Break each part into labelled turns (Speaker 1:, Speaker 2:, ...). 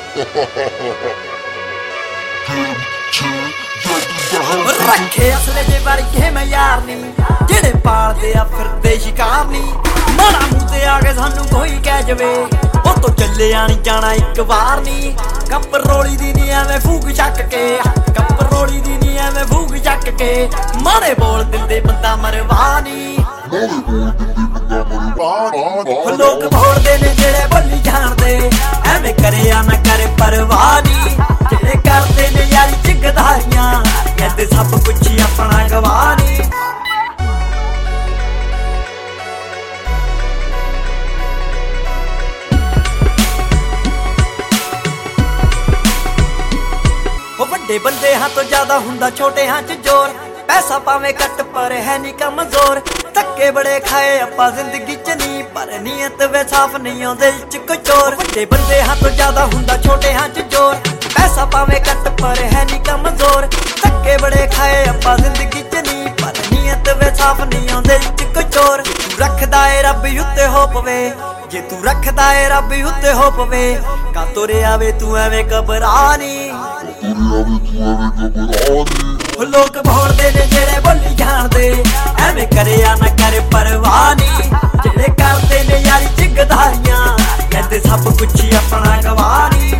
Speaker 1: ਰੱਖੇ ਅਸਲੇ ਦੇ ਵਰਗੇ ਮੈਂ ਯਾਰ ਨੀ, ਜਿਹੜੇ ਪਾਲਦੇ ਆ ਫਿਰਦੇ ਸ਼ਿਕਾਰ ਨੀ। ਮਾੜਾ ਮੂੰਹ ਤੇ ਆ ਕੇ ਸਾਨੂੰ ਕੋਈ ਕਹਿ ਜਵੇ, ਉਹ ਤੋਂ ਚੱਲਿਆ ਨੀ ਜਾਣਾ ਇੱਕ ਵਾਰ ਨੀ। ਕੱਪ ਰੋਲੀ ਦੀ ਨੀ ਐਵੇਂ ਫੂਕ ਚੱਕ ਕੇ, ਕੱਪ ਰੋਲੀ ਦੀ ਨੀ ਐਵੇਂ ਫੂਕ ਚੱਕ ਕੇ। ਮਾੜੇ ਬੋਲ ਦਿੰਦੇ ਬੰਦਾ ਮਰਵਾ ਨੀ, ਲੋਕ ਬੋਲਦੇ ਨੇ ਜਿਹੜੇ ਬੋਲੀ ਜਾਣਦੇ। ਐਵੇਂ ਕਰਿਆ ਨਾ ਕਰੇ ਪਰਵਾਹ ਨੀ, ਜਿਹੜੇ ਕਰਦੇ ਨੇ ਯਾਰੀ ਚ ਗਦਾਰੀਆਂ, ਕਹਿੰਦੇ ਸਭ ਕੁਛ ਹੀ ਆਪਣਾ ਗਵਾ ਨੀ। ਉਹ ਵੱਡੇ ਬੰਦੇ ਹਾਂ ਤੋਂ ਜ਼ਿਆਦਾ ਹੁੰਦਾ ਛੋਟਿਆਂ ਚ ਜ਼ੋਰ, ਪੈਸਾ ਭਾਵੇਂ ਘੱਟ ਪਰ ਹੈ ਨੀ ਕਮਜ਼ੋਰ। ਧੱਕੇ ਬੜੇ ਖਾਏ ਆਪਾਂ ਜ਼ਿੰਦਗੀ ਚ ਨੀ, ਪਰ ਨੀਅਤ ਵੇ ਸਾਫ਼ ਨਹੀਂ ਆਉਂਦੇ ਚ ਕੋਈ ਚੋਰ। ਵੱਡੇ ਬੰਦੇ ਹਾਂ ਤੋਂ ਜ਼ਿਆਦਾ ਹੁੰਦਾ ਛੋਟਿਆਂ ਚ ਜ਼ੋਰ, ਪੈਸਾ ਭਾਵੇਂ ਘੱਟ ਪਰ ਹੈ ਨੀ ਕਮਜ਼ੋਰ। ਧੱਕੇ ਬੜੇ ਖਾਏ ਆਪਾਂ ਜ਼ਿੰਦਗੀ ਚ ਨੀ, ਪਰ ਨੀਅਤ ਵੇ ਸਾਫ਼ ਨਹੀਂ ਆਉਂਦੇ ਚ ਕੋਈ ਚੋਰ। ਤੂੰ ਰੱਖਦਾ ਏ ਰੱਬ ਉੱਤੇ ਹੋਪ ਵੇ, ਜੇ ਤੂੰ ਰੱਖਦਾ ਏ ਰੱਬ ਉੱਤੇ ਹੋਪ ਵੇ, ਕਾ ਤੁਰਿਆ ਵੇ ਤੂੰ ਐਵੇਂ ਘਬਰਾ ਨੀ। ਲੋਕ ਬੋਲਦੇ ਨੇ ਜਿਹੜੇ ਬੋਲੀ ਜਾਣਦੇ, ਐਵੇਂ ਕਰਿਆ ਨਾ ਕਰੇ ਪਰਵਾਹ ਨੀ। ਜਿਹੜੇ ਕਰਦੇ ਨੇ ਯਾਰੀ ਚ ਗਦਾਰੀਆਂ, ਕਹਿੰਦੇ ਸਭ ਕੁਛ ਹੀ ਆਪਣਾ ਗਵਾ ਨੀ।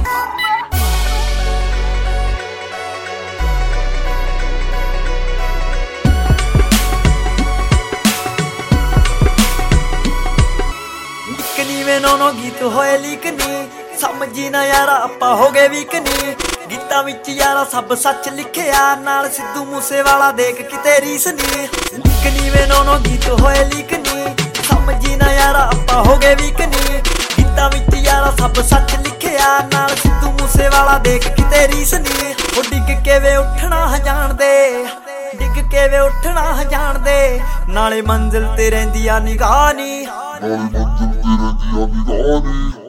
Speaker 1: ਇੱਕ ਨੀਵੇਂ ਨੌ ਗੀਤ ਹੋਏ ਲੀਕ ਨੀ, ਸਮਝੀ ਨਾ ਯਾਰਾ ਆਪਾਂ ਹੋ ਗਏ ਵੀਕ ਨੀ। ਗੀਤਾਂ ਵਿੱਚ ਯਾਰਾ ਸਭ ਸੱਚ ਲਿਖਿਆ, ਨਾਲ ਸਿੱਧੂ ਮੂਸੇਵਾਲਾ ਦੇਖ ਕਿਤੇ ਰੀਸ ਨੀ। ਇੱਕ ਨੀਵੇਂ ਨੌ ਗੀਤ ਹੋਏ ਲੀਕ ਨੀ, ਸਮਝੀ ਨਾ ਯਾਰਾ ਆਪਾਂ ਹੋ ਗਏ ਵੀਕ ਨੀ। ਗੀਤਾਂ ਵਿੱਚ ਯਾਰਾ ਸਭ ਸੱਚ ਲਿਖਿਆ, ਨਾਲ ਸਿੱਧੂ ਮੂਸੇਵਾਲਾ ਦੇਖ ਕਿਤੇ ਰੀਸ ਨੀ। ਉਹ ਡਿੱਗ ਕੇ ਵੇ ਉੱਠਣਾ ਜਾਣਦੇ, ਡਿੱਗ ਕੇ ਵੇ ਉੱਠਣਾ ਜਾਣਦੇ, ਨਾਲੇ ਮੰਜ਼ਿਲ ਤੇ ਰਹਿੰਦੀ ਆ ਨਿਗਾਹ ਨੀ।